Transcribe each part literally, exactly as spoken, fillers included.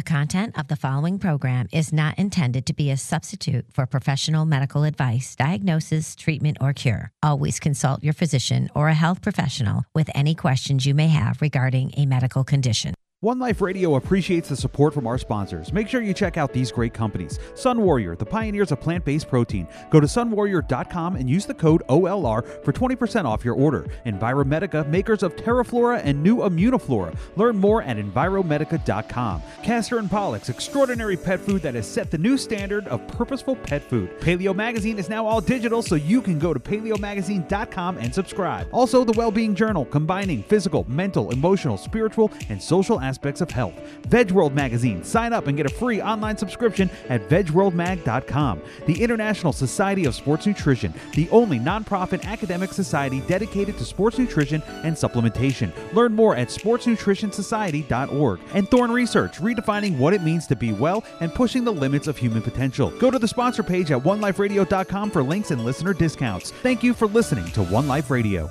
content of the following program is not intended to be a substitute for professional medical advice, diagnosis, treatment, or cure. Always consult your physician or a health professional with any questions you may have regarding a medical condition. One Life Radio appreciates the support from our sponsors. Make sure you check out these great companies. Sun Warrior, the pioneers of plant-based protein. Go to sun warrior dot com and use the code O L R for twenty percent off your order. Enviromedica, makers of Terraflora and new Immunoflora. Learn more at enviromedica dot com. Castor and Pollux, extraordinary pet food that has set the new standard of purposeful pet food. Paleo Magazine is now all digital, so you can go to paleo magazine dot com and subscribe. Also, the Wellbeing Journal, combining physical, mental, emotional, spiritual, and social aspects aspects of health. Veg World Magazine. Sign up and get a free online subscription at veg world mag dot com. The International Society of Sports Nutrition, the only nonprofit academic society dedicated to sports nutrition and supplementation. Learn more at sports nutrition society dot org. And Thorn Research, redefining what it means to be well and pushing the limits of human potential. Go to the sponsor page at one life radio dot com for links and listener discounts. Thank you for listening to One Life Radio.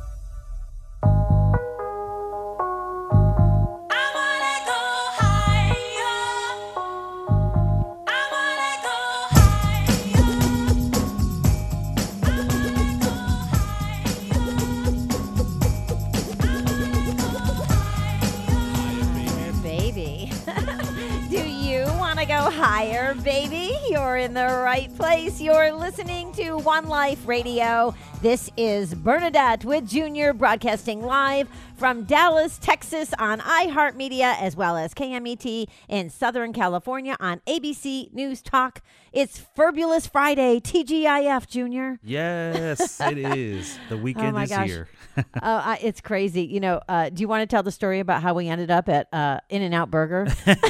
Higher, baby. You're in the right place. You're listening to One Life Radio. This is Bernadette with Junior, broadcasting live from Dallas, Texas on iHeartMedia, as well as K M E T in Southern California on A B C News Talk. It's Furbulous Friday, T G I F, Junior. Yes, it is. The weekend oh is gosh. here. uh, uh, it's crazy. You know, uh, do you want to tell the story about how we ended up at uh, In-N-Out Burger?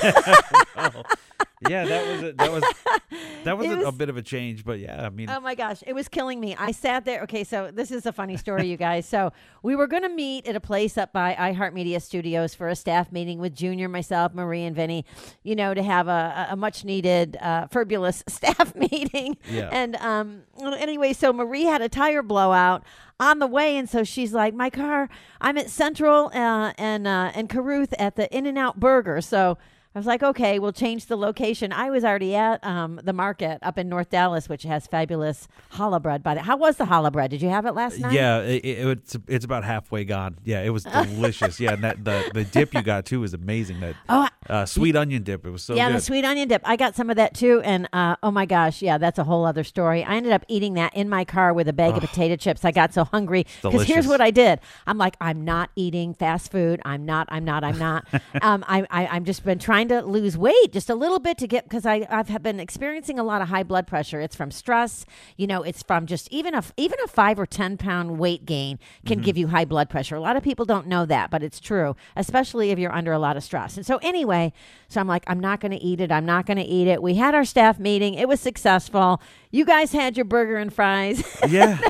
Oh. Yeah, that was a, that was that was, was a, a bit of a change, but yeah, I mean. Oh my gosh, it was killing me. I sat there. Okay, so this is a funny story, you guys. So we were going to meet at a place up by iHeartMedia Studios for a staff meeting with Junior, myself, Marie, and Vinny. You know, to have a, a much needed uh, Furbulous staff meeting. Yeah. And um, anyway, so Marie had a tire blowout on the way, and so she's like, "My car. I'm at Central uh, and uh, and Caruth at the In-N-Out Burger." So I was like, okay, we'll change the location. I was already at um, the market up in North Dallas, which has fabulous challah bread. By the how was the challah bread? Did you have it last night? Yeah, it, it, it's it's about halfway gone. Yeah, it was delicious. Yeah, and that, the the dip you got too was amazing. That oh, uh, sweet onion dip. It was so yeah, good. the sweet onion dip. I got some of that too, and uh, oh my gosh, yeah, that's a whole other story. I ended up eating that in my car with a bag oh, of potato chips. I got so hungry because here's what I did. I'm like, I'm not eating fast food. I'm not. I'm not. I'm not. um, I, I I'm just been trying to lose weight. Just a little bit to get, because I I've been experiencing a lot of high blood pressure. It's from stress, you know. It's from just even a even a five or ten pound weight gain can mm-hmm. give you high blood pressure. A lot of people don't know that, but it's true, especially if you're under a lot of stress. And so anyway, so I'm like, I'm not going to eat it. I'm not going to eat it. We had our staff meeting. It was successful. You guys had your burger and fries. Yeah.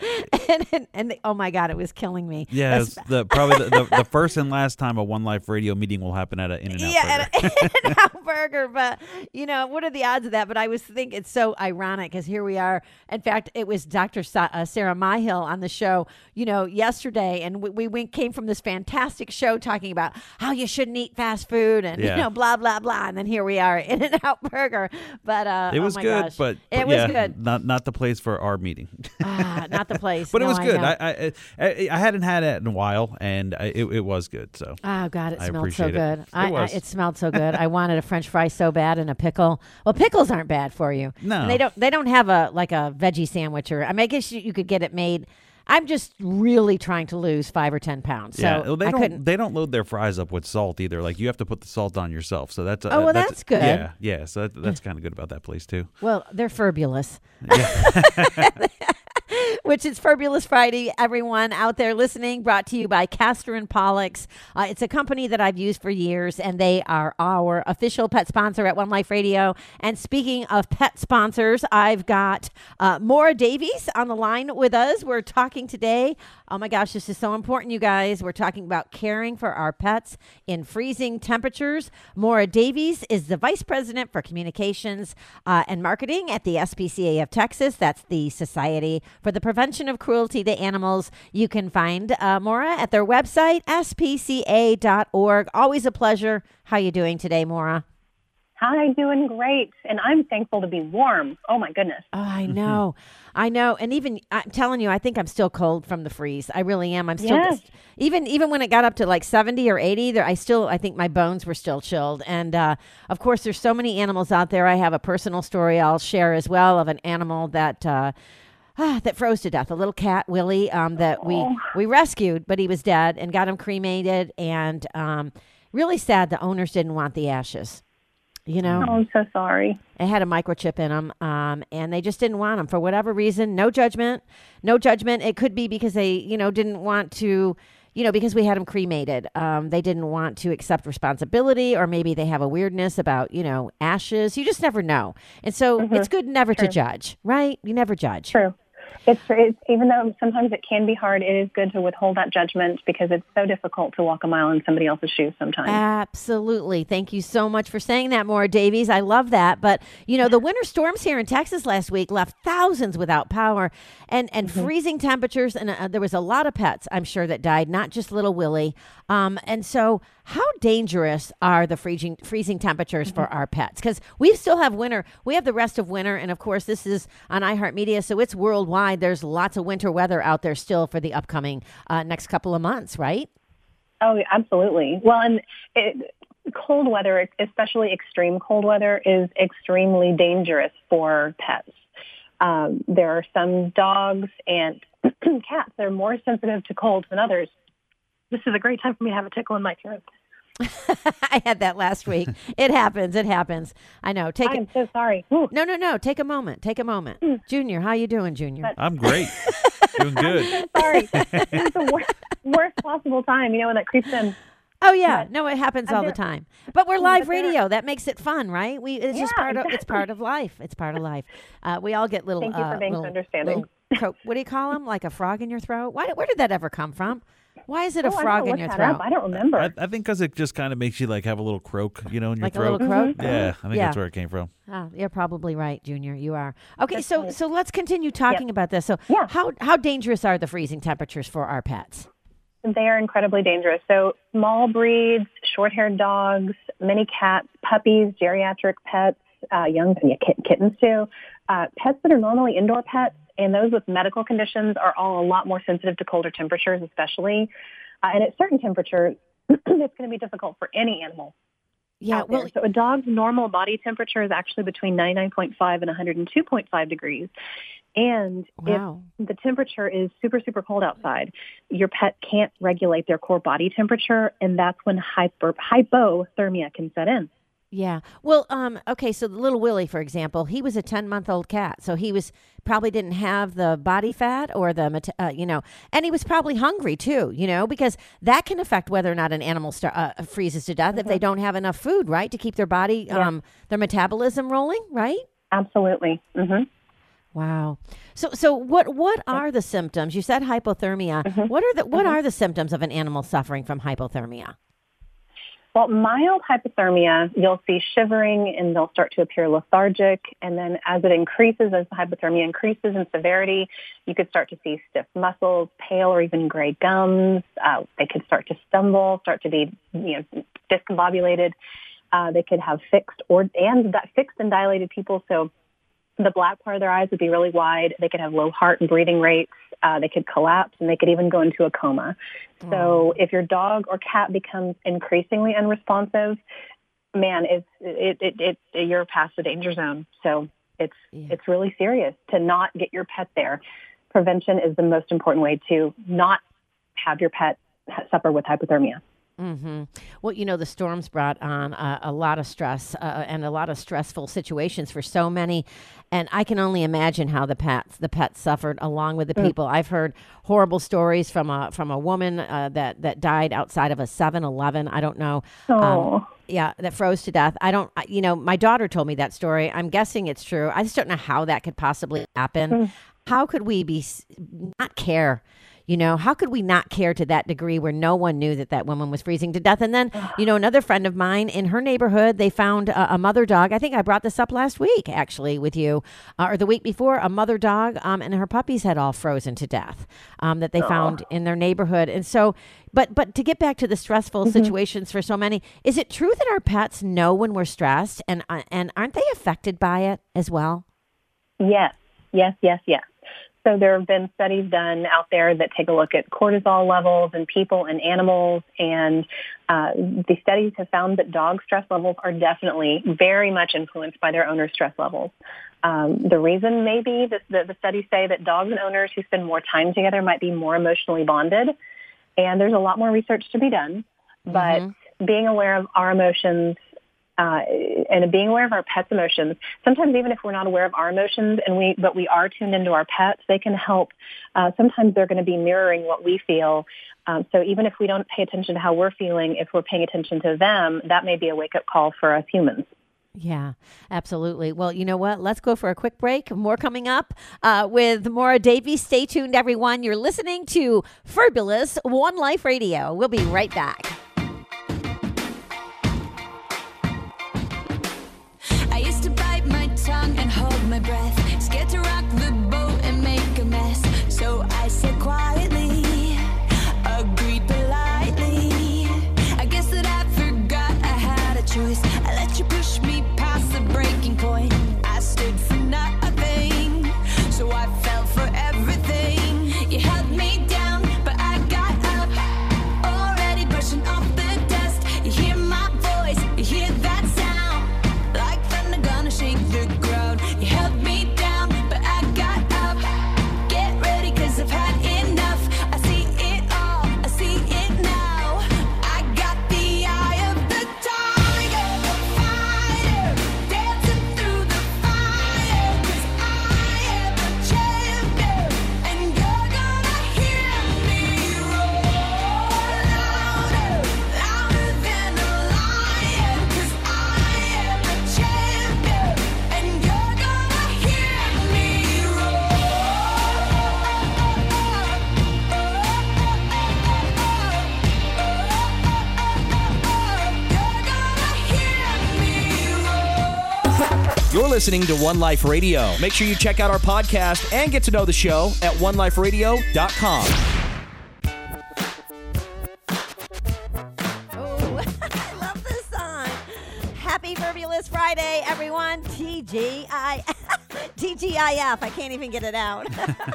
and and, and the, oh my God, it was killing me. Yeah, it's the probably the, the, the first and last time a One Life Radio meeting will happen at an In-N-Out yeah, Burger. Yeah, at In-N-Out Burger. But you know, what are the odds of that? But I was thinking it's so ironic because here we are. In fact, it was Doctor Sa- uh, Sarah Myhill on the show, you know, yesterday, and we, we went, came from this fantastic show talking about how you shouldn't eat fast food and yeah. you know, blah blah blah, and then here we are, In-N-Out Burger. But uh, it was oh my good, gosh. but, but it yeah, was good. Not not the place for our meeting. ah, not the place. But no, it was good. I, I, I I I hadn't had it in a while, and I, it it was good. So oh God, it I smelled so appreciate good. It, I, it, was. I, it smelled so good. I wanted a French fry so bad and a pickle. Well, pickles aren't bad for you. No, and they don't. They don't have a like a veggie sandwich, or I mean, I guess you, you could get it made. I'm just really trying to lose five or ten pounds. So yeah, well, they I don't. couldn't. They don't load their fries up with salt either. Like you have to put the salt on yourself. So that's oh well, that's, that's good. Yeah, yeah. So that, that's kind of good about that place too. Well, they're furbulous. Yeah. Which is Furbulous Friday, everyone out there listening, brought to you by Castor and Pollux. Uh, it's a company that I've used for years, and they are our official pet sponsor at One Life Radio. And speaking of pet sponsors, I've got uh, Maura Davies on the line with us. We're talking today. Oh my gosh, this is so important, you guys. We're talking about caring for our pets in freezing temperatures. Maura Davies is the Vice President for Communications uh, and Marketing at the S P C A of Texas. That's the Society for the Prevention of Cruelty to Animals. You can find uh, Maura at their website, S P C A dot org. Always a pleasure. How you doing today, Maura? Hi, doing great. And I'm thankful to be warm. Oh, my goodness. Oh, I know. I know. And even, I'm telling you, I think I'm still cold from the freeze. I really am. I'm still, Yes. even even when it got up to like seventy or eighty, there, I still, I think my bones were still chilled. And uh, of course, there's so many animals out there. I have a personal story I'll share as well of an animal that, uh, ah, that froze to death. A little cat, Willie, um, that we, Oh. we rescued, but he was dead and got him cremated. And um, really sad the owners didn't want the ashes. You know, Oh, I'm so sorry. it had a microchip in them, um, and they just didn't want them for whatever reason. No judgment, no judgment. It could be because they, you know, didn't want to, you know, because we had them cremated. Um, they didn't want to accept responsibility, or maybe they have a weirdness about, you know, ashes. You just never know. And so Mm-hmm. it's good never True. to judge, right? You never judge. True. It's, it's even though sometimes it can be hard, it is good to withhold that judgment because it's so difficult to walk a mile in somebody else's shoes sometimes. Absolutely. Thank you so much for saying that, Maura Davies. I love that. But, you know, the winter storms here in Texas last week left thousands without power and, and Mm-hmm. freezing temperatures. And uh, there was a lot of pets, I'm sure, that died, not just little Willie. Um, and so how dangerous are the freezing, freezing temperatures Mm-hmm. for our pets? Because we still have winter. We have the rest of winter. And, of course, this is on iHeartMedia, so it's worldwide. There's lots of winter weather out there still for the upcoming uh, next couple of months, right? Oh, yeah, absolutely. Well, and it, cold weather, especially extreme cold weather, is extremely dangerous for pets. Um, there are some dogs and cats that are more sensitive to cold than others. This is a great time for me to have a tickle in my throat. I had that last week. It happens. It happens. I know. Take I am it. so sorry. Ooh. No, no, no. Take a moment. Take a moment. Junior, how you doing, Junior? But- I'm great. Doing good. I'm sorry. This is the worst, worst possible time, you know, when that creeps in. Oh yeah. but No, it happens I'm all the there- time. But we're live but there- radio. That makes it fun, right? We it's just Yeah, part of it's exactly. part of life. It's part of life. Uh, we all get little. Thank you for uh, being so little- understanding. little cro- what do you call them? Like a frog in your throat? Why? Where did that ever come from? Why is it a Oh, I frog gotta in look your that throat? up. I don't remember. I, I think because it just kind of makes you like have a little croak, you know, in your Like a throat. little croak? Yeah, I think Yeah. that's where it came from. Ah, you're probably right, Junior. You are. Okay, That's so right. so let's continue talking about this. So Yeah. how how dangerous are the freezing temperatures for our pets? They are incredibly dangerous. So small breeds, short-haired dogs, many cats, puppies, geriatric pets, uh, young yeah, kit- kittens too, uh, pets that are normally indoor pets, and those with medical conditions are all a lot more sensitive to colder temperatures, especially. Uh, and at certain temperatures, it's going to be difficult for any animal Yeah, out there. well, So a dog's normal body temperature is actually between ninety-nine point five and one hundred two point five degrees. And wow. if the temperature is super, super cold outside, your pet can't regulate their core body temperature, and that's when hyper, hypothermia can set in. Yeah. Well, um, okay, so the little Willie, for example, he was a ten-month-old cat. So he was probably didn't have the body fat or the, meta- uh, you know, and he was probably hungry too, you know, because that can affect whether or not an animal star- uh, freezes to death if they don't have enough food, right, to keep their body, Yeah. um, their metabolism rolling, right? Absolutely. hmm Wow. So, so what, what are the symptoms? You said hypothermia. Mm-hmm. What are the, what are the symptoms of an animal suffering from hypothermia? Well, mild hypothermia, you'll see shivering and they'll start to appear lethargic. And then as it increases, as the hypothermia increases in severity, you could start to see stiff muscles, pale or even gray gums. Uh, they could start to stumble, start to be, you know, discombobulated. Uh, they could have fixed or and that fixed and dilated pupils. So the black part of their eyes would be really wide. They could have low heart and breathing rates. Uh, they could collapse, and they could even go into a coma. So if your dog or cat becomes increasingly unresponsive, man, it's it, it, it, it you're past the danger zone. So it's Yeah. it's really serious to not get your pet there. Prevention is the most important way to not have your pet suffer with hypothermia. Mm-hmm. Well, you know, the storms brought on uh, a lot of stress uh, and a lot of stressful situations for so many, and I can only imagine how the pets the pets suffered along with the people. I've heard horrible stories from a from a woman uh, that that died outside of a seven eleven. I don't know. Oh. Um, yeah, that froze to death. I don't. I- You know, my daughter told me that story. I'm guessing it's true. I just don't know how that could possibly happen. How could we be s- not care? You know, how could we not care to that degree where no one knew that that woman was freezing to death? And then, you know, another friend of mine in her neighborhood, they found a, a mother dog. I think I brought this up last week, actually, with you, uh, or the week before, a mother dog, um, and her puppies had all frozen to death um, that they oh. found in their neighborhood. And so, but but to get back to the stressful mm-hmm. situations for so many, is it true that our pets know when we're stressed, and uh, and aren't they affected by it as well? Yes, yes, yes, yes. So there have been studies done out there that take a look at cortisol levels in people and animals, and uh, the studies have found that dog stress levels are definitely very much influenced by their owner's stress levels. Um, the reason may be that the, the studies say that dogs and owners who spend more time together might be more emotionally bonded, and there's a lot more research to be done. But mm-hmm. being aware of our emotions Uh, and being aware of our pets' emotions. Sometimes even if we're not aware of our emotions, and we but we are tuned into our pets, they can help. Uh, sometimes they're going to be mirroring what we feel. Um, so even if we don't pay attention to how we're feeling, if we're paying attention to them, that may be a wake-up call for us humans. Yeah, absolutely. Well, you know what? Let's go for a quick break. More coming up uh, with Maura Davies. Stay tuned, everyone. You're listening to Fabulous One Life Radio. We'll be right back. And hold my breath, scared to rock the boat and make a mess. So I said quietly, agreed politely. I guess that I forgot I had a choice. I let you push me past the breaking point. I stood for nothing, so I fell for everything. You held me down, but I got up, already brushing off the dust. You hear my voice, you hear that sound, like thunder gonna shake the ground. You held me down, but I got up. Get ready, cause I've had enough. I see it all, I see it now. I got the eye of the tiger, the fighter, dancing through the fire. Cause I am a champion, and you're gonna hear me roar louder, louder than a lion. Cause I am a champion, and you're gonna hear me roar. You're gonna hear me roar. You're listening to One Life Radio. Make sure you check out our podcast and get to know the show at one life radio dot com. Oh, I love this song. Happy Fabulous Friday, everyone. T G I T G I F. I can't even get it out.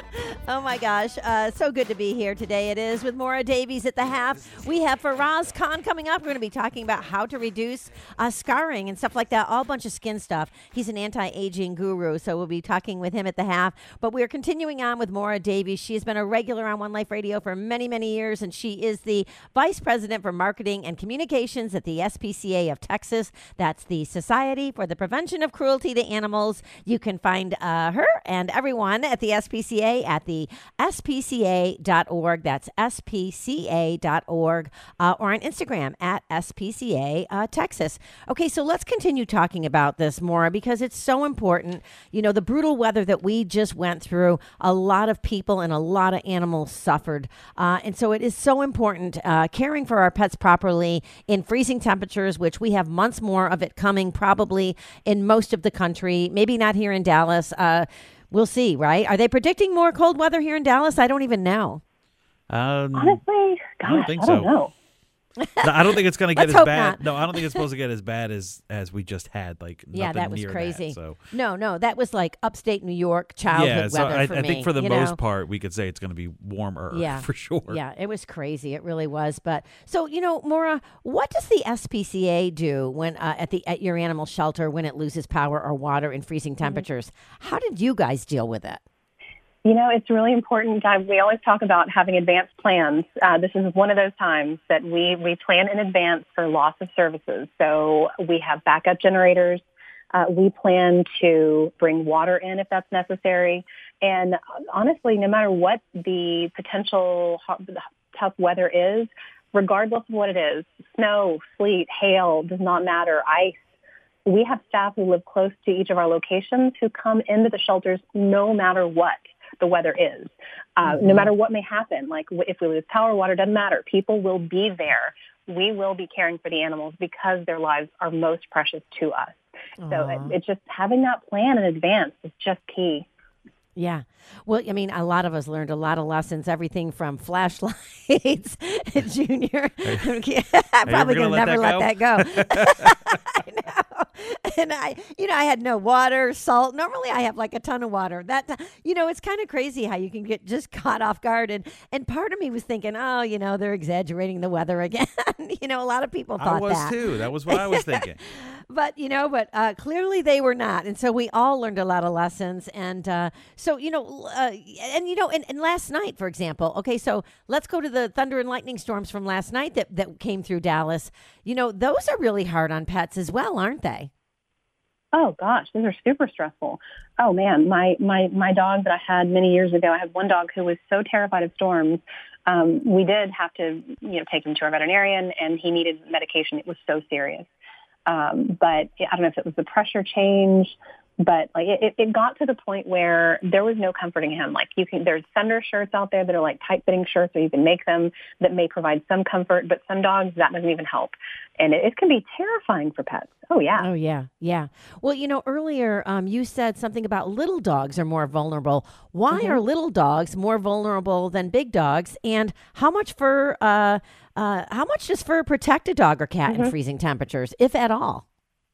Oh, my gosh. Uh, so good to be here today. It is with Maura Davies at the half. We have Faraz Khan coming up. We're going to be talking about how to reduce uh, scarring and stuff like that. All bunch of skin stuff. He's an anti-aging guru, so we'll be talking with him at the half. But we're continuing on with Maura Davies. She has been a regular on One Life Radio for many, many years, and she is the Vice President for Marketing and Communications at the S P C A of Texas. That's the Society for the Prevention of Cruelty to Animals. You can find uh, her and everyone at the S P C A at the S P C A dot org. That's S P C A dot org, uh, or on Instagram at S P C A uh, Texas. Okay, so let's continue talking about this, Maura, because it's so important. You know, the brutal weather that we just went through, a lot of people and a lot of animals suffered. Uh, and so it is so important uh, caring for our pets properly in freezing temperatures, which we have months more of it coming probably in most of the country, maybe not here in Dallas. Uh, we'll see, right? Are they predicting more cold weather here in Dallas? I don't even know. Um, Honestly, gosh, I don't think I don't so. know. No, I don't think it's going to get Let's as hope bad. not. No, I don't think it's supposed to get as bad as as we just had. Like, Yeah, nothing that was near crazy. That, so No, no, that was like upstate New York childhood yeah, so weather I, for I me. think for the you most know? part, we could say it's going to be warmer. Yeah. for sure. Yeah, it was crazy. It really was. But so, you know, Maura, what does the S P C A do when uh, at the at your animal shelter when it loses power or water in freezing temperatures? How did you guys deal with it? You know, it's really important. Uh, we always talk about having advanced plans. Uh, this is one of those times that we, we plan in advance for loss of services. So we have backup generators. Uh, we plan to bring water in if that's necessary. And honestly, no matter what the potential tough weather is, regardless of what it is, snow, sleet, hail, does not matter, ice, we have staff who live close to each of our locations who come into the shelters no matter what. the weather is. Uh, mm-hmm. No matter what may happen, like if we lose power, water, doesn't matter. People will be there. We will be caring for the animals because their lives are most precious to us. Aww. So it, it's just having that plan in advance is just key. Yeah. Well, I mean, a lot of us learned a lot of lessons, everything from flashlights, Junior. I'm probably going to never let that go. I know. And I, you know, I had no water, salt. Normally I have like a ton of water. That, you know, it's kind of crazy how you can get just caught off guard. And, and part of me was thinking, oh, you know, they're exaggerating the weather again. You know, a lot of people thought I was that. too. That was what I was thinking. But, you know, but uh, clearly they were not. And so we all learned a lot of lessons. And uh, so, you know, uh, and, you know, and, and last night, for example, okay, so let's go to the thunder and lightning storms from last night that, that came through Dallas. You know, those are really hard on pets as well, aren't they? Oh gosh, those are super stressful. Oh man, my, my, my dog that I had many years ago, I had one dog who was so terrified of storms. Um, we did have to, you know, take him to our veterinarian and he needed medication. It was so serious. Um, but I don't know if it was the pressure change, but like it, it got to the point where there was no comforting him. Like you can, there's Thunder shirts out there that are like tight fitting shirts, or you can make them that may provide some comfort, but some dogs that doesn't even help. And it, it can be terrifying for pets. Oh yeah. Oh yeah. Yeah. Well, you know, earlier um, you said something about little dogs are more vulnerable. Why mm-hmm. are little dogs more vulnerable than big dogs? And how much fur, uh, uh, how much does fur protect a dog or cat mm-hmm. in freezing temperatures, if at all?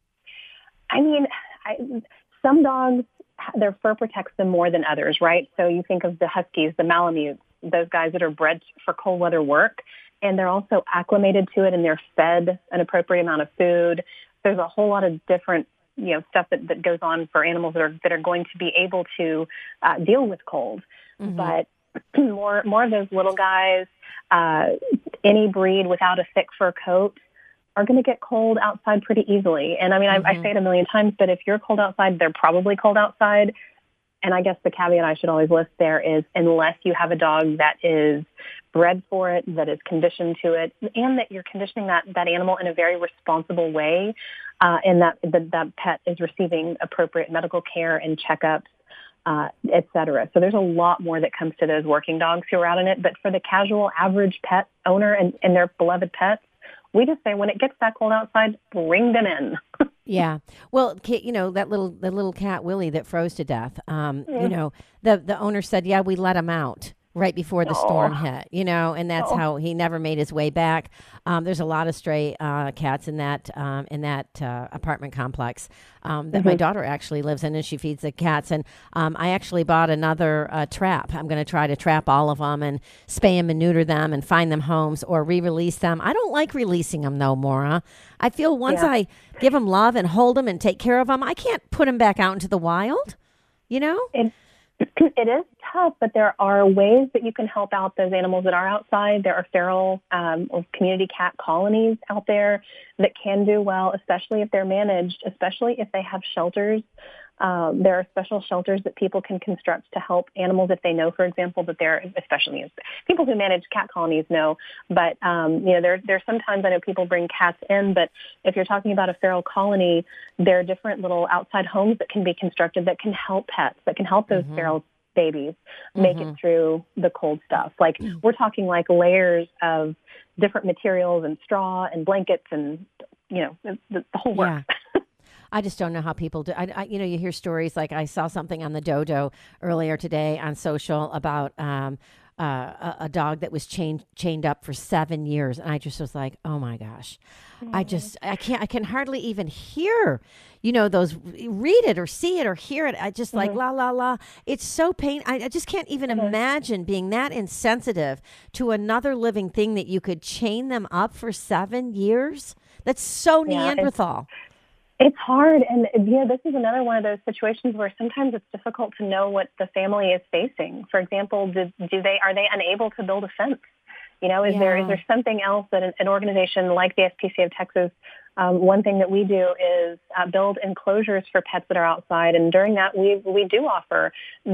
I mean, I, some dogs, their fur protects them more than others, right? So you think of the Huskies, the Malamutes, those guys that are bred for cold weather work, and they're also acclimated to it and they're fed an appropriate amount of food. There's a whole lot of different, you know, stuff that, that goes on for animals that are that are going to be able to uh, deal with cold. Mm-hmm. But more more of those little guys, uh, any breed without a thick fur coat, are going to get cold outside pretty easily. And I mean, mm-hmm. I, I say it a million times, but if you're cold outside, they're probably cold outside. And I guess the caveat I should always list there is unless you have a dog that is bred for it, that is conditioned to it, and that you're conditioning that, that animal in a very responsible way, uh, and that, that that pet is receiving appropriate medical care and checkups, uh, et cetera. So there's a lot more that comes to those working dogs who are out in it. But for the casual average pet owner and, and their beloved pets, we just say when it gets that cold outside, bring them in. Yeah. Well, you know, that little the little cat, Willie, that froze to death, um, mm. you know, the, the owner said, yeah, we let him out right before the oh. storm hit, you know, and that's oh. how he never made his way back. Um, there's a lot of stray uh, cats in that um, in that uh, apartment complex um, that mm-hmm. my daughter actually lives in, and she feeds the cats. And um, I actually bought another uh, trap. I'm going to try to trap all of them and spay them and neuter them and find them homes or re-release them. I don't like releasing them though, Maura. I feel once yeah. I give them love and hold them and take care of them, I can't put them back out into the wild, you know? It, it is tough, but there are ways that you can help out those animals that are outside. There are feral um, or community cat colonies out there that can do well, especially if they're managed, especially if they have shelters. Um, there are special shelters that people can construct to help animals if they know, for example, that they're, especially people who manage cat colonies know, but, um, you know, there, there's sometimes I know people bring cats in, but if you're talking about a feral colony, there are different little outside homes that can be constructed that can help pets, that can help those mm-hmm. feral babies make mm-hmm. it through the cold stuff. Like we're talking like layers of different materials and straw and blankets and, you know, the, the whole works. Yeah. I just don't know how people do. I, I, you know, you hear stories like I saw something on the Dodo earlier today on social about um, uh, a, a dog that was chained chained up for seven years, and I just was like, oh my gosh, mm-hmm. I just I can't I can hardly even hear, you know, those read it or see it or hear it. I just mm-hmm. like la la la. It's so pain. I, I just can't even mm-hmm. imagine being that insensitive to another living thing that you could chain them up for seven years. That's so yeah, Neanderthal. It's hard. And, you know, this is another one of those situations where sometimes it's difficult to know what the family is facing. For example, do, do they are they unable to build a fence? You know, is yeah. there is there something else that an, an organization like the S P C A of Texas, um, one thing that we do is uh, build enclosures for pets that are outside. And during that, we we do offer that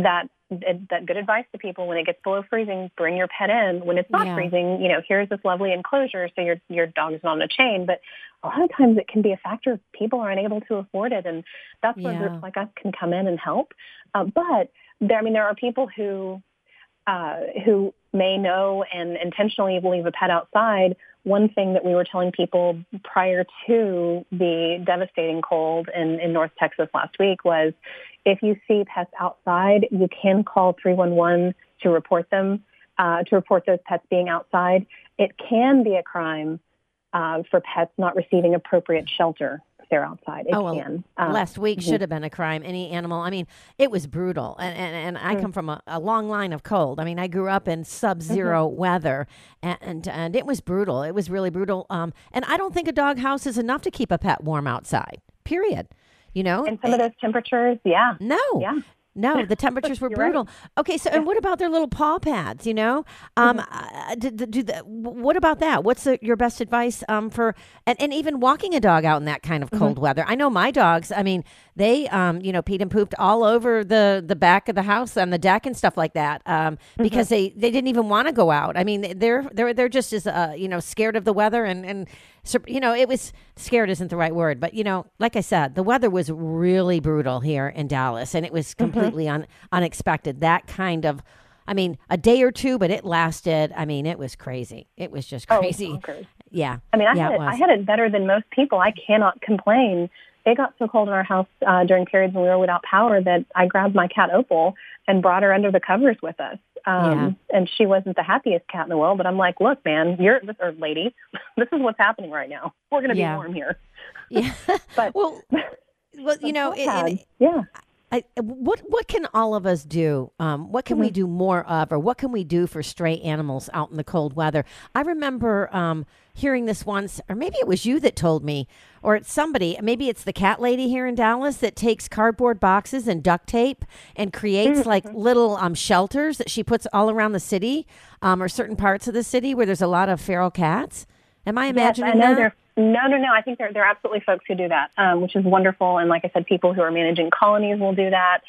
that good advice to people. When it gets below freezing, bring your pet in. When it's not Yeah. freezing, you know, here's this lovely enclosure so your your dog is not on a chain. But a lot of times it can be a factor of people aren't able to afford it, and that's where Yeah. groups like us can come in and help. Uh, but there, I mean, there are people who uh, who may know and intentionally will leave a pet outside. One thing that we were telling people prior to the devastating cold in, in North Texas last week was, if you see pets outside, you can call three one one to report them, uh, to report those pets being outside. It can be a crime uh, for pets not receiving appropriate shelter if they're outside. It Oh, well, can. Um, last week mhm. should have been a crime. Any animal. I mean, it was brutal. And and, and I Mm. come from a, a long line of cold. I mean, I grew up in sub-zero Mm-hmm. weather, and, and and it was brutal. It was really brutal. Um, and I don't think a dog house is enough to keep a pet warm outside. Period. You know. And some of those temperatures, yeah. No. Yeah. No, the temperatures were You're right. brutal. Okay, so and what about their little paw pads? You know, um, uh, do, do, do the, what about that? What's the, your best advice um, for and, and even walking a dog out in that kind of cold weather? I know my dogs. I mean, they um, you know peed and pooped all over the, the back of the house on the deck and stuff like that um, because they, they didn't even want to go out. I mean, they're they're they're just as uh, you know scared of the weather and and. So, you know, it was scared isn't the right word, but, you know, like I said, the weather was really brutal here in Dallas, and it was completely un, unexpected. That kind of, I mean, a day or two, but it lasted. I mean, it was crazy. It was just Oh, crazy. bonkers. Yeah. I mean, I, yeah, had it it, was. I had it better than most people. I cannot complain. It got so cold in our house uh, during periods when we were without power that I grabbed my cat Opal and brought her under the covers with us. Um, And she wasn't the happiest cat in the world, but I'm like, look, man, you're or lady, this is what's happening right now. We're going to Yeah. be warm here. Yeah. But well, well, you know, it, Had- it, yeah. I, what what can all of us do? Um, what can we do more of, or what can we do for stray animals out in the cold weather? I remember um, hearing this once, or maybe it was you that told me, or it's somebody. Maybe it's the cat lady here in Dallas that takes cardboard boxes and duct tape and creates like little um, shelters that she puts all around the city, um, or certain parts of the city where there's a lot of feral cats. Am I Yes, imagining I know that? there. No, no, no. I think there there are absolutely folks who do that, um, which is wonderful. And like I said, people who are managing colonies will do that.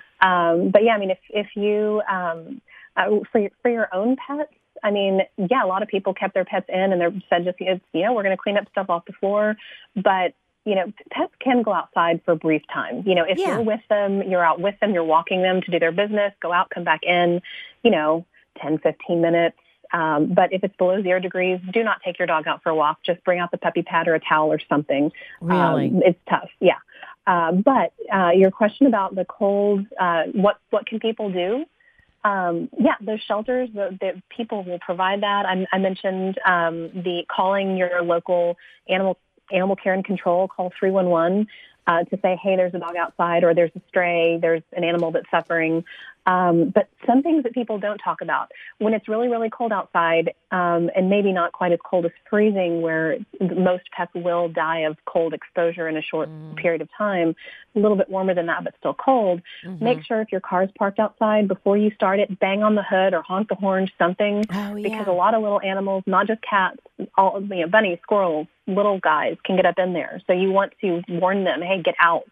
Um, but yeah, I mean, if if you um, uh, for your, for your own pets, I mean, yeah, a lot of people kept their pets in and they said just it's, you know we're going to clean up stuff off the floor, but you know, pets can go outside for a brief time. You know, if Yeah. you're with them, you're out with them, you're walking them to do their business, go out, come back in, you know, ten, fifteen minutes. Um, but if it's below zero degrees, do not take your dog out for a walk. Just bring out the puppy pad or a towel or something. Really? Um, it's tough, yeah. Uh, but uh, your question about the cold, uh, what what can people do? Um, yeah, those shelters, the, the people will provide that. I, I mentioned um, the calling your local animal animal care and control. Call three one one uh, to say, hey, there's a dog outside, or there's a stray, there's an animal that's suffering. Um, but some things that people don't talk about when it's really, really cold outside, um, and maybe not quite as cold as freezing, where most pets will die of cold exposure in a short Mm. period of time, a little bit warmer than that, but still cold. Mm-hmm. Make sure if your car is parked outside, before you start it, bang on the hood or honk the horn, something, Oh, yeah. because a lot of little animals, not just cats, all you know, bunnies, squirrels, little guys can get up in there. So you want to warn them, hey, get out.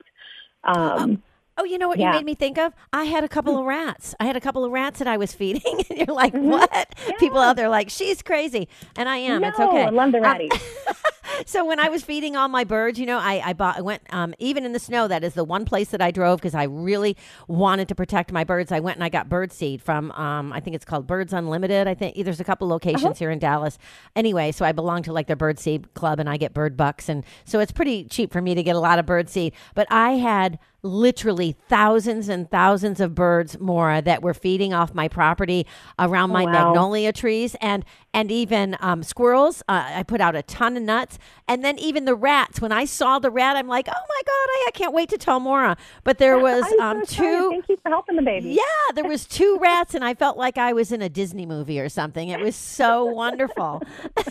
Um, Oh, you know what Yeah. you made me think of? I had a couple of rats. I had a couple of rats that I was feeding. And you're like, Mm-hmm. what? People out there are like, she's crazy. And I am. no, it's okay. I love the Um, ratty. So when I was feeding all my birds, you know, I, I bought, I went, um, even in the snow, that is the one place that I drove because I really wanted to protect my birds. I went and I got bird seed from, um, I think it's called Birds Unlimited. I think there's a couple locations Uh-huh. here in Dallas. Anyway, so I belong to like their bird seed club and I get bird bucks. And so it's pretty cheap for me to get a lot of bird seed. But I had literally thousands and thousands of birds, Maura, that were feeding off my property around my Wow. magnolia trees, and and even um, squirrels. Uh, I put out a ton of nuts, and then even the rats. When I saw the rat, I'm like, oh my god, I, I can't wait to tell Maura. But there was I'm um, so excited. two. Thank you for helping the baby. Yeah, there was two rats, and I felt like I was in a Disney movie or something. It was so wonderful.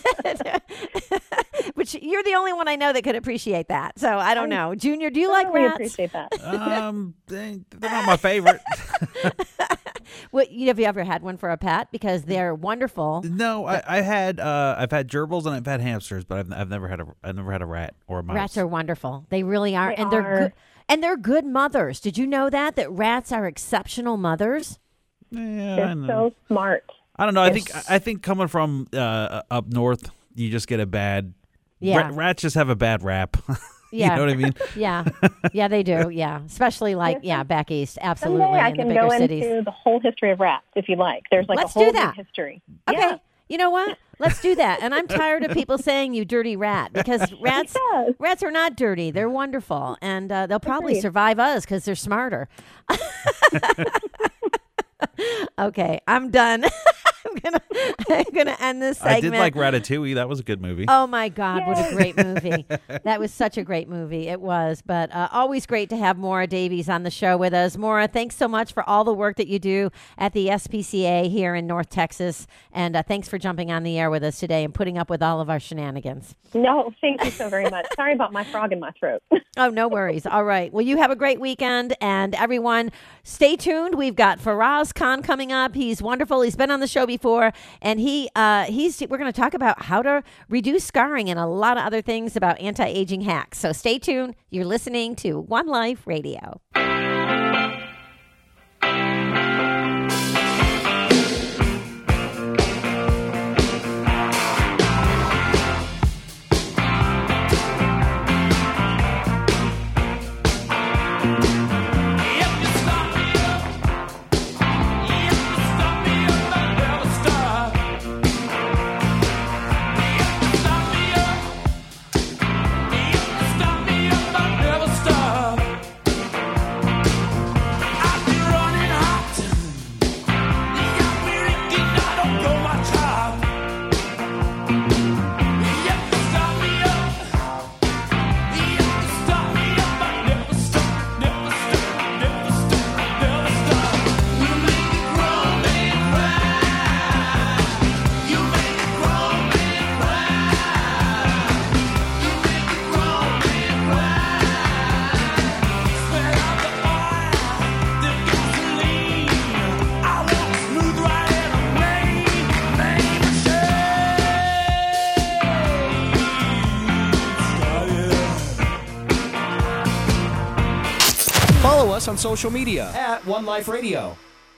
Which you're the only one I know that could appreciate that. So I don't know, Junior. Do you like really rats? appreciate that. Um, they, they're not my favorite. What, you have you ever had one for a pet? Because they're wonderful. No, I, I had uh, I've had gerbils and I've had hamsters, but I've, I've never had a I've never had a rat or a mouse. Rats are wonderful. They really are, They and they're are. good. And they're good mothers. Did you know that that rats are exceptional mothers? Yeah, They're I know. so smart. I don't know. I They're think I think coming from uh, up north, you just get a bad. Yeah. Ra- rats just have a bad rap. Yeah. You know what I mean? Yeah, yeah, they do. Yeah, especially like yeah, back east, absolutely Someday I in can the bigger go cities. into the whole history of rats if you like. There's like Let's a whole do that. big history. Okay. Yeah. You know what? Let's do that. And I'm tired of people saying you dirty rat because rats Yes. rats are not dirty. They're wonderful. And uh, they'll probably Agreed. survive us because they're smarter. Okay, I'm done. I'm gonna I'm gonna end this segment. I did like Ratatouille. That was a good movie. Oh my God, what a great movie. That was such a great movie. It was. But uh, always great to have Maura Davies on the show with us. Maura, thanks so much for all the work that you do at the S P C A here in North Texas. And uh, thanks for jumping on the air with us today and putting up with all of our shenanigans. No, thank you so very much. Sorry about my frog in my throat. Oh, no worries. All right. Well, you have a great weekend. And everyone, stay tuned. We've got Faraz Khan coming up. He's wonderful. He's been on the show before. And he, uh, he's, we're going to talk about how to reduce scarring and a lot of other things about anti-aging hacks. So stay tuned. You're listening to One Life Radio. Follow us on social media at One Life Radio.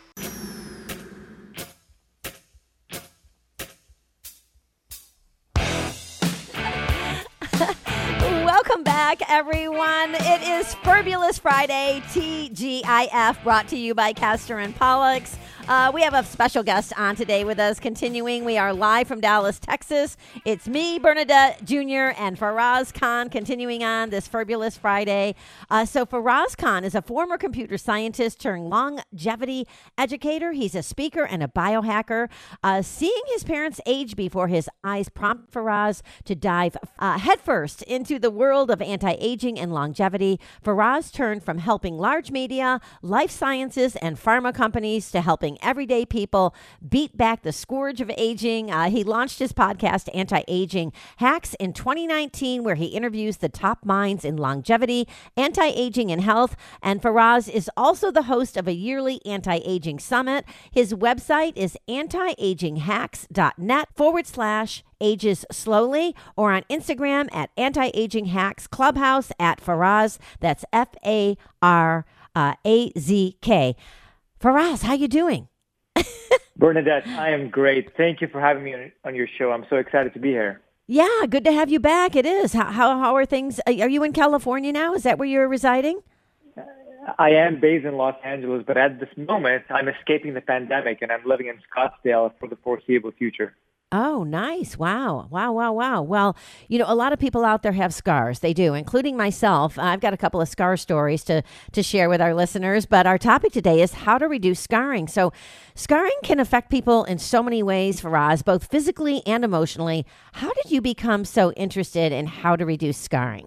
Welcome back, everyone. It is Fabulous Friday, T G I F, brought to you by Castor and Pollux. Uh, we have a special guest on today with us. Continuing, we are live from Dallas, Texas. It's me, Bernadette Junior, and Faraz Khan continuing on this Fabulous Friday. Uh, so Faraz Khan is a former computer scientist turned longevity educator. He's a speaker and a biohacker. Uh, seeing his parents age before his eyes prompt Faraz to dive uh, headfirst into the world of anti-aging and longevity. Faraz turned from helping large media, life sciences, and pharma companies to helping everyday people beat back the scourge of aging. Uh, he launched his podcast, Anti-Aging Hacks, in twenty nineteen, where he interviews the top minds in longevity, anti-aging, and health. And Faraz is also the host of a yearly anti-aging summit. His website is anti-aginghacks.net forward slash ages slowly, or on Instagram at Anti-Aging Hacks Clubhouse at Faraz. That's F A R A Z K. Faraz, how you doing? Bernadette, I am great. Thank you for having me on, on your show. I'm so excited to be here. Yeah, good to have you back. It is. How how, how are things? Are you in California now? Is that where you're residing? I am based in Los Angeles, but at this moment, I'm escaping the pandemic, and I'm living in Scottsdale for the foreseeable future. Oh, nice. Wow. Wow, wow, wow. Well, you know, a lot of people out there have scars. They do, including myself. I've got a couple of scar stories to, to share with our listeners, but our topic today is how to reduce scarring. So scarring can affect people in so many ways, Faraz, both physically and emotionally. How did you become so interested in how to reduce scarring?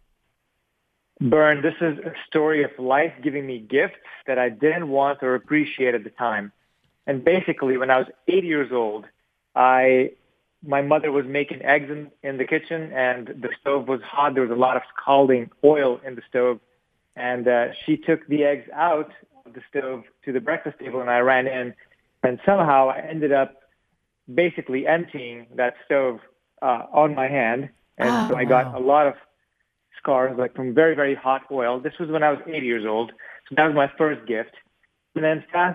Bern, this is a story of life giving me gifts that I didn't want or appreciate at the time. And basically, when I was eight years old, I, my mother was making eggs in, in the kitchen, and the stove was hot. There was a lot of scalding oil in the stove. And uh, she took the eggs out of the stove to the breakfast table, and I ran in. And somehow I ended up basically emptying that stove uh, on my hand. And oh, so I got wow. a lot of scars, like from very, very hot oil. This was when I was eight years old. So that was my first gift. And then fast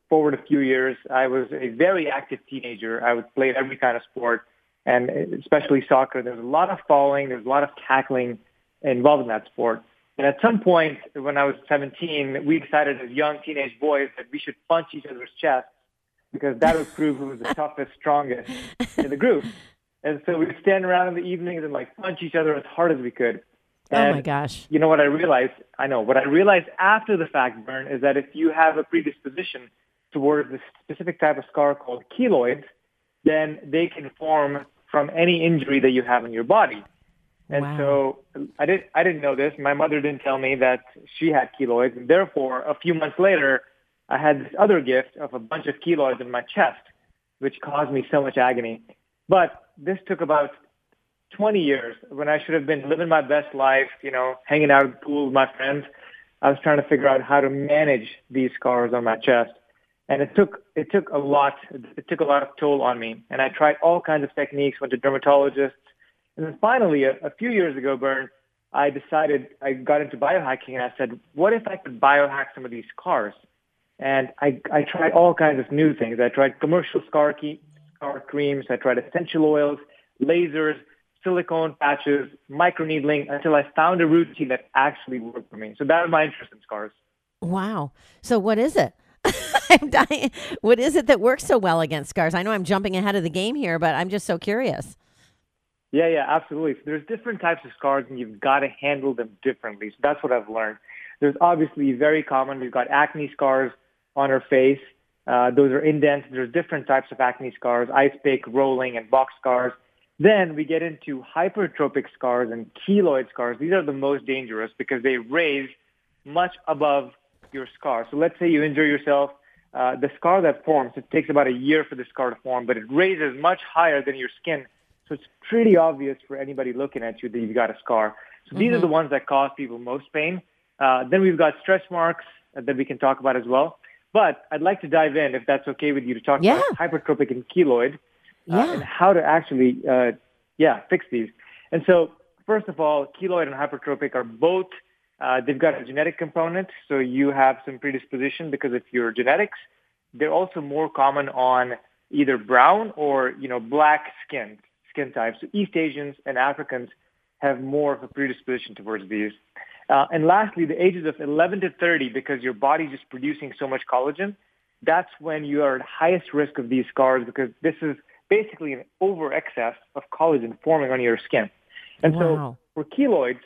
forward a few years, I was a very active teenager. I would play every kind of sport, and especially soccer. There's a lot of falling. There's a lot of tackling involved in that sport. And at some point, when I was seventeen, we decided as young teenage boys that we should punch each other's chests because that would prove who was the toughest, strongest in the group. And so we'd stand around in the evenings and like punch each other as hard as we could. And oh my gosh. You know what I realized? I know. What I realized after the fact, Vern, is that if you have a predisposition towards this specific type of scar called keloids, then they can form from any injury that you have in your body. And wow. so I didn't I didn't know this. My mother didn't tell me that she had keloids. And therefore, a few months later, I had this other gift of a bunch of keloids in my chest, which caused me so much agony. But this took about twenty years when I should have been living my best life, you know, hanging out at the pool with my friends. I was trying to figure out how to manage these scars on my chest. And it took it took a lot. It took a lot of toll on me. And I tried all kinds of techniques, went to dermatologists. And then finally, a, a few years ago, Bern, I decided, I got into biohacking, and I said, what if I could biohack some of these scars? And I, I tried all kinds of new things. I tried commercial scar, key, scar creams. I tried essential oils, lasers, silicone patches, microneedling, until I found a routine that actually worked for me. So that was my interest in scars. Wow. So what is it? I'm dying. What is it that works so well against scars? I know I'm jumping ahead of the game here, but I'm just so curious. Yeah, yeah, absolutely. So there's different types of scars, and you've got to handle them differently. So that's what I've learned. There's obviously very common. We've got acne scars on our face. Uh, those are indents. There's different types of acne scars, ice pick, rolling, and box scars. Then we get into hypertrophic scars and keloid scars. These are the most dangerous because they raise much above your scar. So let's say you injure yourself. Uh, the scar that forms, it takes about a year for the scar to form, but it raises much higher than your skin. So it's pretty obvious for anybody looking at you that you've got a scar. So these mm-hmm. are the ones that cause people most pain. Uh, then we've got stretch marks that we can talk about as well. But I'd like to dive in, if that's okay with you, to talk yeah. about hypertrophic and keloid uh, yeah. and how to actually, uh, yeah, fix these. And so, first of all, keloid and hypertrophic are both, uh, they've got a genetic component. So you have some predisposition because of your genetics. They're also more common on either brown or, you know, black skin. skin types. So East Asians and Africans have more of a predisposition towards these. Uh, and lastly, the ages of eleven to thirty, because your body's just producing so much collagen, that's when you are at highest risk of these scars because this is basically an over excess of collagen forming on your skin. And wow. so for keloids,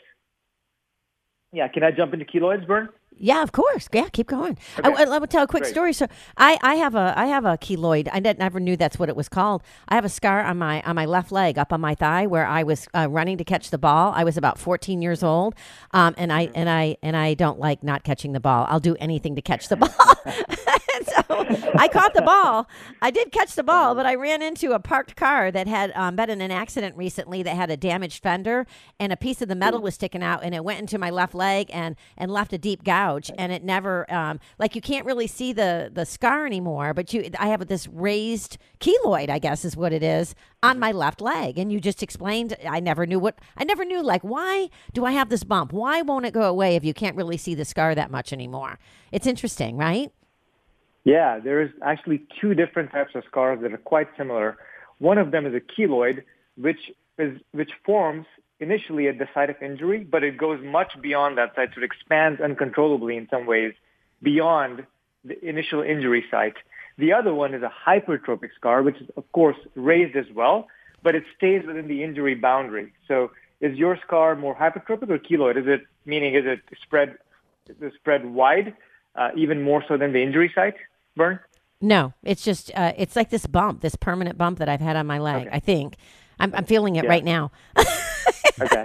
yeah, can I jump into keloids, Bern? Yeah, of course. Yeah, keep going. Okay. I, I, I will tell a quick Great. story. So, I, I have a I have a keloid. I never knew that's what it was called. I have a scar on my on my left leg, up on my thigh, where I was uh, running to catch the ball. I was about fourteen years old, um, and I and I and I don't like not catching the ball. I'll do anything to catch the ball. And so I caught the ball. I did catch the ball, but I ran into a parked car that had um, been in an accident recently that had a damaged fender, and a piece of the metal was sticking out, and it went into my left leg and and left a deep gouge. And it never, um, like you can't really see the the scar anymore. But you, I have this raised keloid, I guess is what it is, on my left leg. And you just explained. I never knew what I never knew. Like, why do I have this bump? Why won't it go away if you can't really see the scar that much anymore? It's interesting, right? Yeah, there's actually two different types of scars that are quite similar. One of them is a keloid, which is which forms initially at the site of injury, but it goes much beyond that site. So it expands uncontrollably in some ways beyond the initial injury site. The other one is a hypertrophic scar, which is, of course, raised as well, but it stays within the injury boundary. So is your scar more hypertrophic or keloid? Is it, meaning is it spread, is it spread wide, uh, even more so than the injury site, Bern? No, it's just, uh, it's like this bump, this permanent bump that I've had on my leg, Okay. I think. I'm, I'm feeling it Yeah. right now. Okay.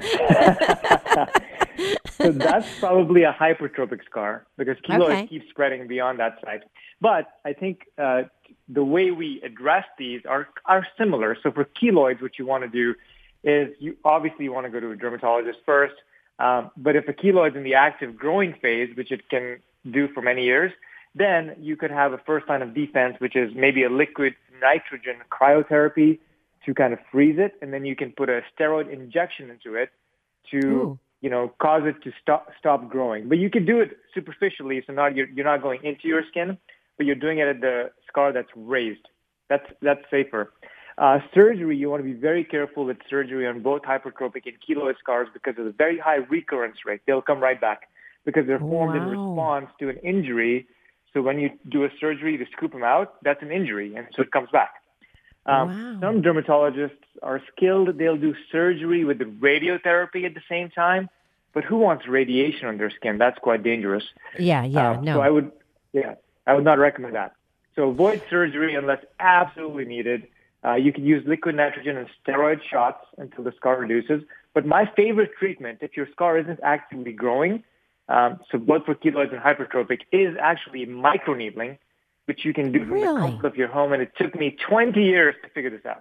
So that's probably a hypertrophic scar because keloid Okay. keeps spreading beyond that site. But I think uh, the way we address these are are similar. So for keloids, what you want to do is you obviously want to go to a dermatologist first. Um, but if a keloid's in the active growing phase, which it can do for many years, then you could have a first line of defense, which is maybe a liquid nitrogen cryotherapy to kind of freeze it, and then you can put a steroid injection into it to, Ooh. you know, cause it to stop stop growing. But you can do it superficially, so not you're, you're not going into your skin. but you're doing it at the scar that's raised. That's that's safer. Uh, surgery, you want to be very careful with surgery on both hypertrophic and keloid scars because of the very high recurrence rate. They'll come right back because they're formed wow. in response to an injury. So when you do a surgery to scoop them out, that's an injury, and so it comes back. Um, wow. Some dermatologists are skilled. They'll do surgery with the radiotherapy at the same time. But who wants radiation on their skin? That's quite dangerous. Yeah, yeah, uh, no. So I would, yeah, I would not recommend that. So avoid surgery unless absolutely needed. Uh, you can use liquid nitrogen and steroid shots until the scar reduces. But my favorite treatment, if your scar isn't actively growing, um, so both for keloids and hypertrophic, is actually microneedling, which you can do from really? the comfort of your home. And it took me twenty years to figure this out.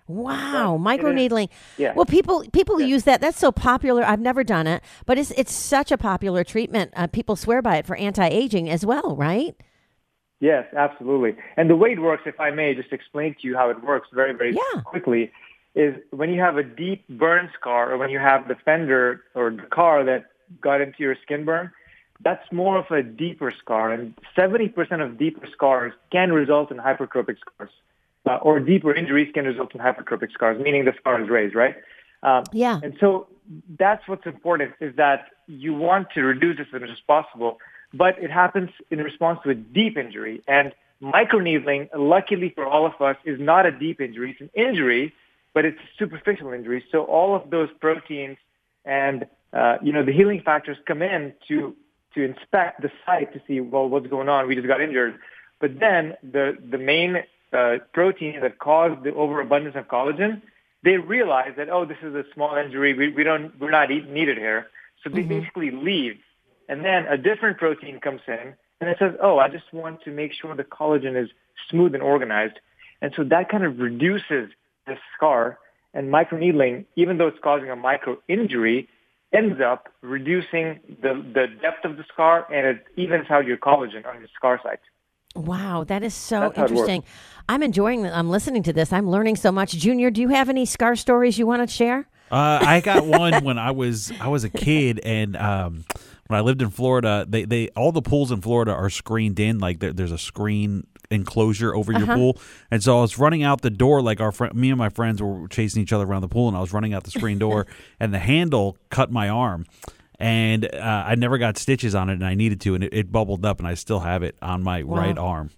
Wow, microneedling. Yeah. Well, people people yeah. use that. That's so popular. I've never done it, but it's it's such a popular treatment. Uh, people swear by it for anti-aging as well, right? Yes, absolutely. And the way it works, if I may just explain to you how it works very, very yeah. quickly, is when you have a deep burn scar or when you have the fender or the car that got into your skin burn, that's more of a deeper scar. And seventy percent of deeper scars can result in hypertrophic scars. Uh, or deeper injuries can result in hypertrophic scars, meaning the scar is raised, right? Um, yeah. And so that's what's important is that you want to reduce this as much as possible, but it happens in response to a deep injury. And microneedling, luckily for all of us, is not a deep injury. It's an injury, but it's a superficial injury. So all of those proteins and, uh, you know, the healing factors come in to to inspect the site to see, well, what's going on? We just got injured. But then the, the main Uh, protein that caused the overabundance of collagen, they realize that, oh, this is a small injury. We, we don't, we're not eat, needed here. So they mm-hmm. basically leave. And then a different protein comes in and it says, oh, I just want to make sure the collagen is smooth and organized. And so that kind of reduces the scar. And microneedling, even though it's causing a micro injury, ends up reducing the, the depth of the scar, and it evens out your collagen on the scar site. Wow, that is so interesting. I'm enjoying I'm listening to this. I'm learning so much. Junior, do you have any scar stories you want to share? Uh, I got one when I was I was a kid, and um, when I lived in Florida, they, they all the pools in Florida are screened in, like there, there's a screen enclosure over your uh-huh. pool. And so I was running out the door, like our friend, me and my friends were chasing each other around the pool, and I was running out the screen door, and the handle cut my arm. And uh, I never got stitches on it, and I needed to, and it, it bubbled up, and I still have it on my wow. right arm.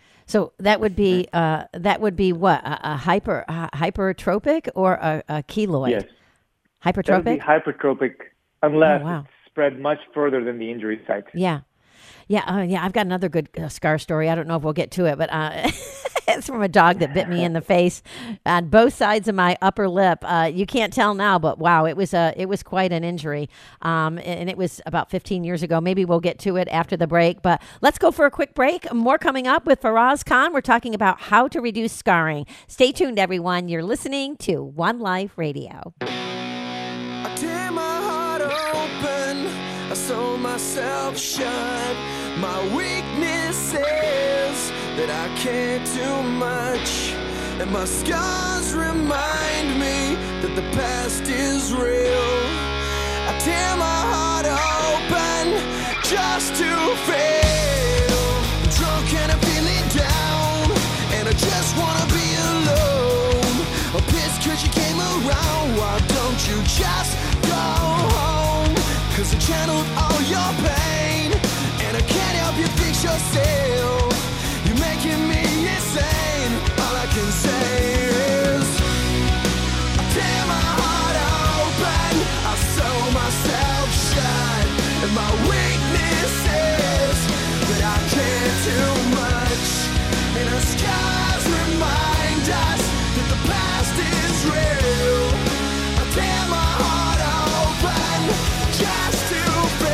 So that would be uh, that would be what a, a hyper a hypertrophic or a, a keloid? Yes, hypertrophic. That would be hypertrophic unless oh, wow. it's spread much further than the injury site. Yeah, yeah, uh, yeah. I've got another good uh, scar story. I don't know if we'll get to it, but uh, it's from a dog that bit me in the face on both sides of my upper lip. Uh, you can't tell now, but wow, it was a it was quite an injury, um, and it was about fifteen years ago. Maybe we'll get to it after the break, but let's go for a quick break. More coming up with Faraz Khan. We're talking about how to reduce scarring. Stay tuned, everyone. You're listening to One Life Radio. I tear my heart open, I sew myself shut. My weakness is that I can't do much, and my scars remind me that the past is real. I tear my heart open just to fail. I'm drunk and I'm feeling down, and I just wanna be alone. I'm pissed cause you came around. Why don't you just go home? Cause I channeled all your pain, and I can't help you fix yourself. You're making me insane. All I can say is I tear my heart open, I sew myself shut, and my weakness is that I can't do much, and our scars remind us that the past is real. I tear my heart open just to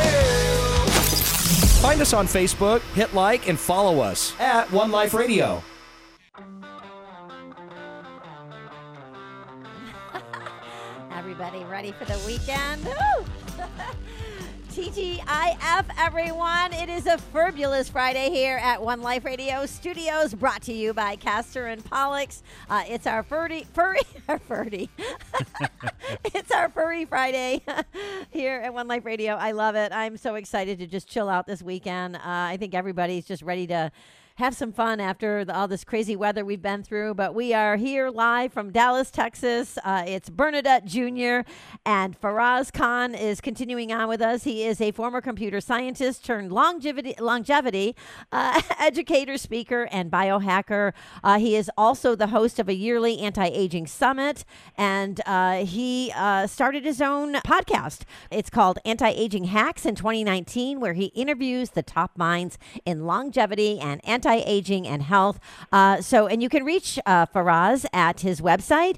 fail. Find us on Facebook, hit like, and follow us at One Life Radio. Everybody ready for the weekend? Woo! T G I F, everyone. It is a fabulous Friday here at One Life Radio Studios, brought to you by Castor and Pollux. Uh, it's our furry, furry, our furry. It's our furry Friday here at One Life Radio. I love it. I'm so excited to just chill out this weekend. Uh, I think everybody's just ready to have some fun after the, all this crazy weather we've been through. But we are here live from Dallas, Texas. Uh, it's Bernadette Junior and Faraz Khan is continuing on with us. He is a former computer scientist turned longevity, longevity uh, educator, speaker, and biohacker. Uh, he is also the host of a yearly anti-aging summit, and uh, he uh, started his own podcast. It's called Anti-Aging Hacks in twenty nineteen, where he interviews the top minds in longevity and anti-aging and health. Uh, so, and you can reach uh, Faraz at his website,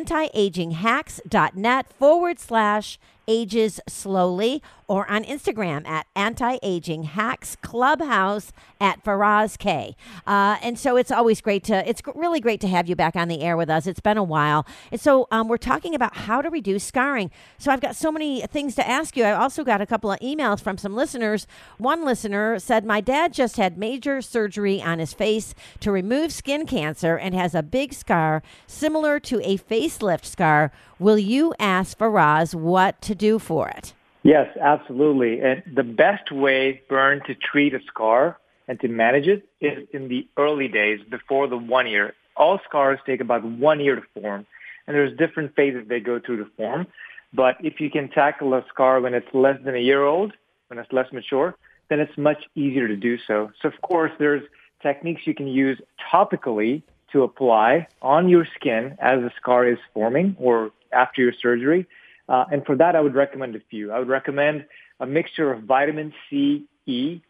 antiaginghacks.net forward slash ages slowly, or on Instagram at Anti-Aging Hacks Clubhouse at Faraz K. Uh, and so it's always great to, it's really great to have you back on the air with us. It's been a while. And so um, we're talking about how to reduce scarring. So I've got so many things to ask you. I also got a couple of emails from some listeners. One listener said, my dad just had major surgery on his face to remove skin cancer and has a big scar similar to a facelift scar. Will you ask Faraz what to do for it? Yes, absolutely. And the best way, Bern, to treat a scar and to manage it is in the early days before the one year. All scars take about one year to form, and there's different phases they go through to form. But if you can tackle a scar when it's less than a year old, when it's less mature, then it's much easier to do so. So, of course, there's techniques you can use topically to apply on your skin as the scar is forming or after your surgery. Uh, and for that, I would recommend a few. I would recommend a mixture of vitamin C, E,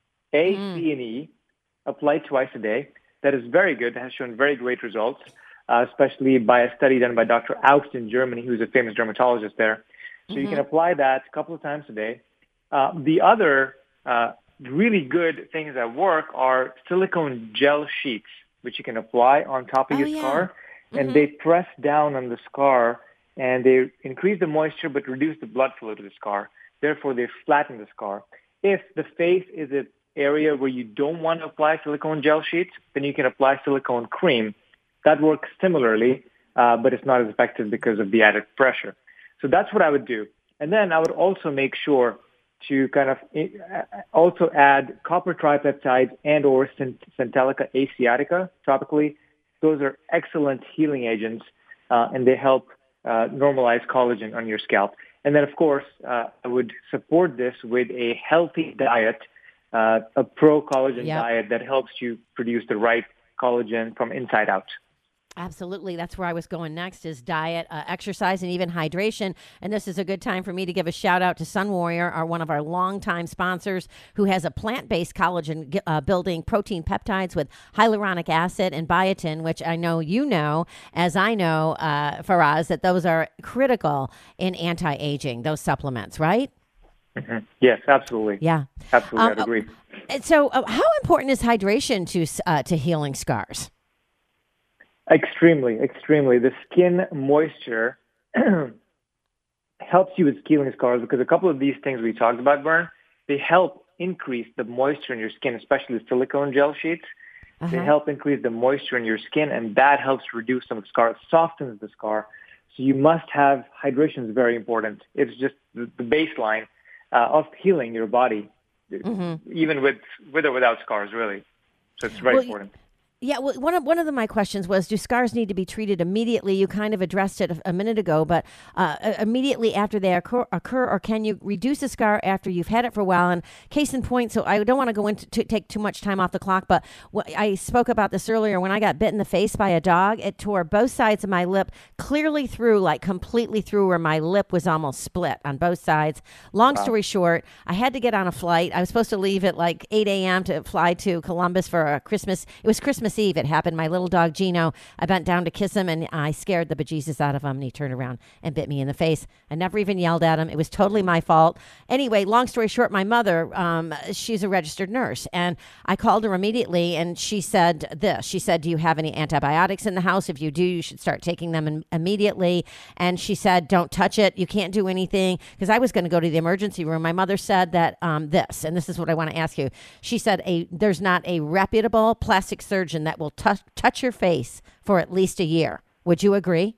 A, mm. C, and E, applied twice a day. That is very good. That has shown very great results, uh, especially by a study done by Doctor Augst in Germany, who's a famous dermatologist there. So mm-hmm. you can apply that a couple of times a day. Uh, the other uh, really good things that work are silicone gel sheets, which you can apply on top of oh, your yeah. scar. Mm-hmm. And they press down on the scar, and they increase the moisture but reduce the blood flow to the scar. Therefore, they flatten the scar. If the face is an area where you don't want to apply silicone gel sheets, then you can apply silicone cream. That works similarly, uh, but it's not as effective because of the added pressure. So that's what I would do. And then I would also make sure to kind of also add copper tripeptides and or Centelica asiatica topically. Those are excellent healing agents, uh, and they help uh, normalize collagen on your scalp. And then, of course, uh, I would support this with a healthy diet, uh, a pro-collagen yep. diet that helps you produce the right collagen from inside out. Absolutely. That's where I was going next is diet, uh, exercise, and even hydration. And this is a good time for me to give a shout out to Sun Warrior, our one of our longtime sponsors, who has a plant-based collagen uh, building protein peptides with hyaluronic acid and biotin, which I know you know, as I know, uh, Faraz, that those are critical in anti-aging, those supplements, right? Mm-hmm. Yes, absolutely. Yeah. Absolutely, um, I'd agree. Uh, so uh, how important is hydration to uh, to healing scars? Extremely, extremely. The skin moisture helps you with healing scars because a couple of these things we talked about, Bern, they help increase the moisture in your skin, especially the silicone gel sheets. Uh-huh. They help increase the moisture in your skin, and that helps reduce some of the scar. It softens the scar. So you must have hydration is very important. It's just the, the baseline uh, of healing your body, mm-hmm. even with, with or without scars, really. So it's very well, important. Yeah, well, one of one of the, my questions was, do scars need to be treated immediately? You kind of addressed it a, a minute ago, but uh, immediately after they occur, occur, or can you reduce a scar after you've had it for a while? And case in point, so I don't want to go into to take too much time off the clock, but what, I spoke about this earlier. When I got bit in the face by a dog, it tore both sides of my lip clearly through, like completely through, where my lip was almost split on both sides. Long wow. story short, I had to get on a flight. I was supposed to leave at like eight a.m. to fly to Columbus for a Christmas. It was Christmas Eve. It happened. My little dog, Gino, I bent down to kiss him, and I scared the bejesus out of him, and he turned around and bit me in the face. I never even yelled at him. It was totally my fault. Anyway, long story short, my mother, um, she's a registered nurse, and I called her immediately, and she said this. She said, do you have any antibiotics in the house? If you do, you should start taking them in- immediately. And she said, don't touch it. You can't do anything, because I was going to go to the emergency room. My mother said that um, this, and this is what I want to ask you. She said, a there's not a reputable plastic surgeon that will t- touch your face for at least a year. Would you agree?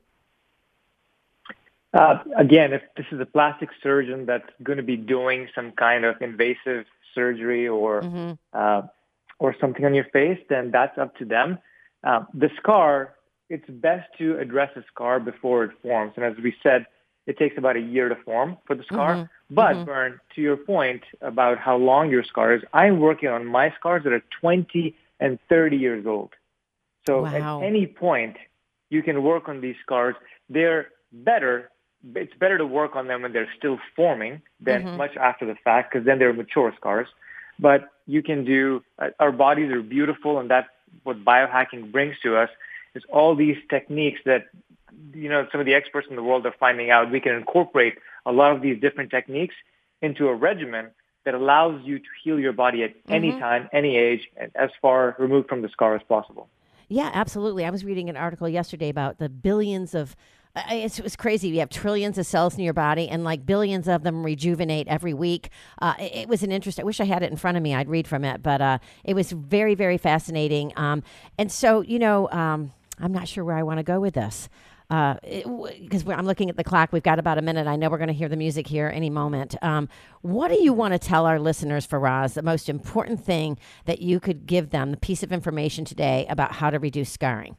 Uh, again, if this is a plastic surgeon that's going to be doing some kind of invasive surgery or mm-hmm. uh, or something on your face, then that's up to them. Um, the scar, it's best to address a scar before it forms. And as we said, it takes about a year to form for the scar. Mm-hmm. But, mm-hmm. Bern, to your point about how long your scar is, I'm working on my scars that are twenty and thirty years old. So wow. at any point, you can work on these scars. They're better. It's better to work on them when they're still forming than mm-hmm. much after the fact, because then they're mature scars. But you can do, uh, our bodies are beautiful, and that's what biohacking brings to us, is all these techniques that, you know, some of the experts in the world are finding out. We can incorporate a lot of these different techniques into a regimen that allows you to heal your body at mm-hmm. any time, any age, and as far removed from the scar as possible. Yeah, absolutely. I was reading an article yesterday about the billions of Uh, it's, it's crazy. You have trillions of cells in your body, and like billions of them rejuvenate every week. Uh, it, it was an interest. I wish I had it in front of me. I'd read from it, but uh, it was very, very fascinating. Um, and so, you know, um, I'm not sure where I want to go with this because uh, I'm looking at the clock. We've got about a minute. I know we're going to hear the music here any moment. Um, what do you want to tell our listeners, Faraz, the most important thing that you could give them, the piece of information today about how to reduce scarring?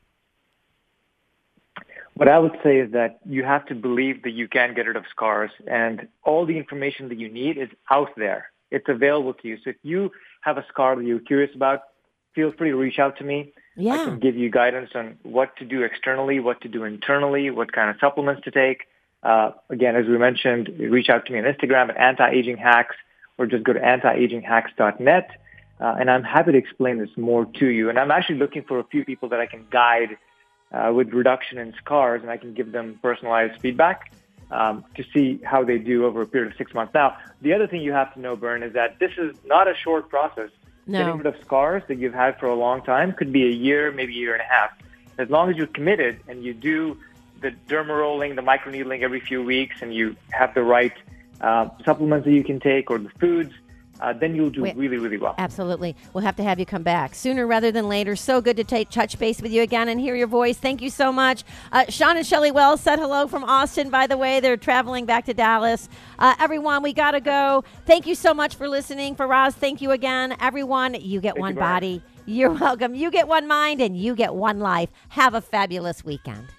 What I would say is that you have to believe that you can get rid of scars, and all the information that you need is out there. It's available to you. So if you have a scar that you're curious about, feel free to reach out to me. Yeah. I can give you guidance on what to do externally, what to do internally, what kind of supplements to take. Uh, again, as we mentioned, reach out to me on Instagram at Anti-Aging Hacks, or just go to anti aging hacks dot net. Uh, and I'm happy to explain this more to you. And I'm actually looking for a few people that I can guide Uh, with reduction in scars, and I can give them personalized feedback um, to see how they do over a period of six months. Now, the other thing you have to know, Bern, is that this is not a short process. No. Getting rid of scars that you've had for a long time could be a year, maybe a year and a half. As long as you're committed and you do the derma rolling, the microneedling every few weeks, and you have the right uh, supplements that you can take or the foods, Uh, then you'll do we, really, really well. Absolutely. We'll have to have you come back sooner rather than later. So good to take touch base with you again and hear your voice. Thank you so much. Uh, Sean and Shelley Wells said hello from Austin, by the way. They're traveling back to Dallas. Uh, everyone, we got to go. Thank you so much for listening. Faraz, thank you again. Everyone, you get thank one you, body. You're welcome. You get one mind and you get one life. Have a fabulous weekend.